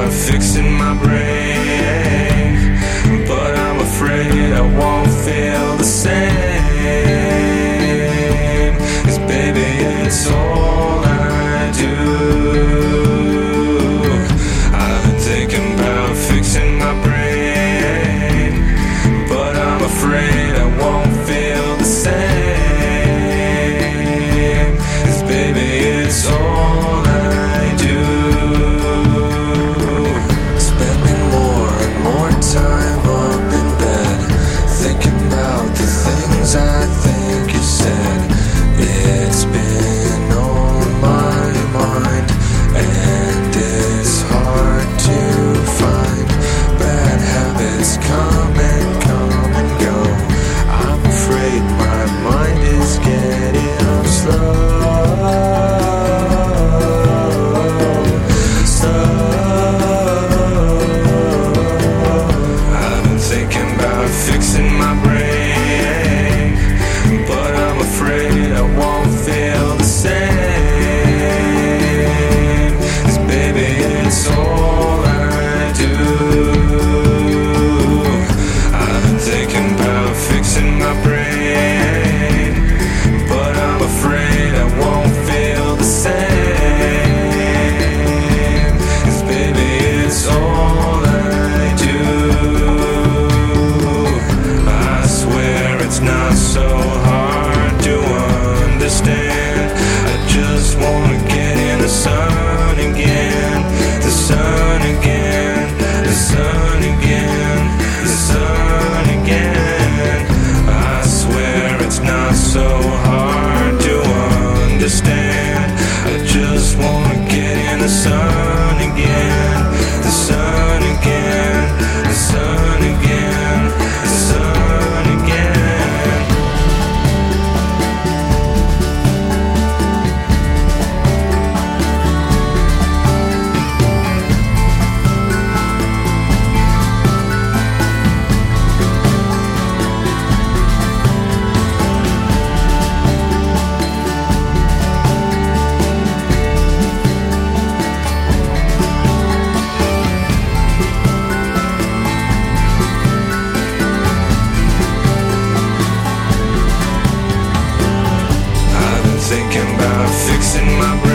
about fixing my brain, but I'm afraid I won't feel the same. 'Cause baby, it's all I do. I've been thinking about fixing my brain, but I'm afraid I won't feel the same. 'Cause baby, it's all I do. Spending more and more time up in bed, thinking about the things I think you said. It's been on my mind, and it's hard to find. Bad habits come and go. I'm afraid my mind is getting slow. I've been thinking about fixing my brain, but I'm afraid I won't feel the same. 'Cause baby, it's all I do. I've been thinking about fixing my brain, but I'm afraid I won't feel the same. 'Cause baby, it's all I do. I swear it's not so hard to understand. I just wanna get in the sun again, the sun again, the sun again, the sun again. I swear it's not so hard to understand. I just wanna get in the sun again, the sun again, the sun again, the sun again. I've been thinking about fixing my brain,